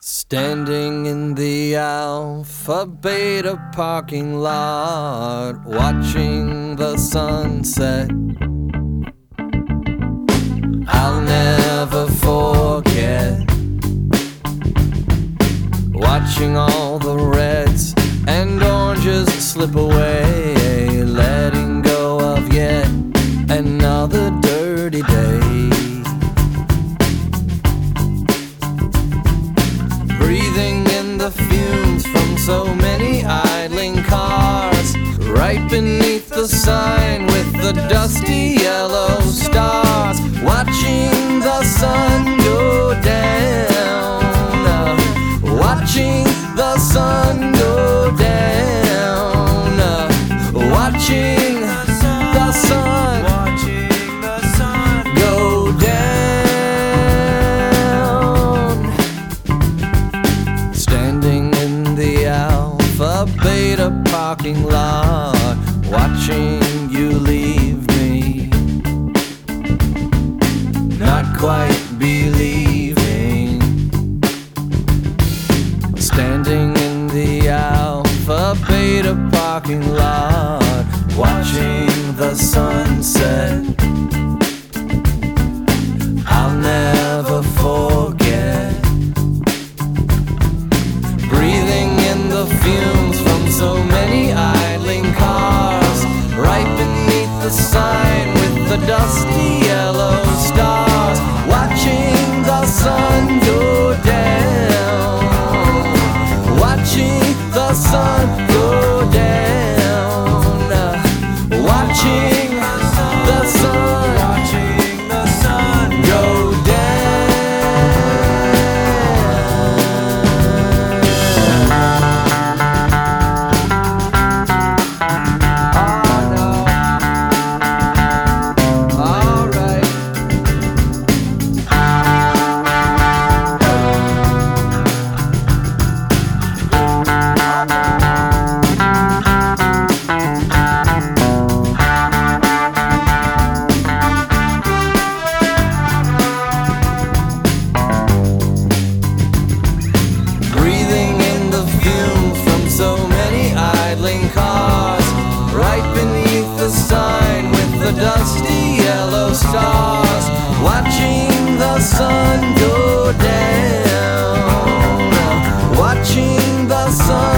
Standing in the Alpha Beta parking lot, watching the sunset. I'll never forget watching all the reds and oranges slip away, letting go of yet another dirty day. Breathing in the fumes from so many idling cars, right beneath the sign with the dusty yellow stars, watching the sun go down, watching the sun go down, watching the sun go down. Standing in the Alpha Beta parking lot, watching you leave me, not quite believing. Standing in the Alpha Beta parking lot, watching the sunset. I'll never forget breathing in the fumes from so many idling cars, right beneath the sign with the dusty yellow stars, watching the sun go down, watching the sun go down, watching the sun go down. Breathing in the fumes from so many idling cars, right beneath the sign with the dusty yellow stars, watching the sun go down, watching the sun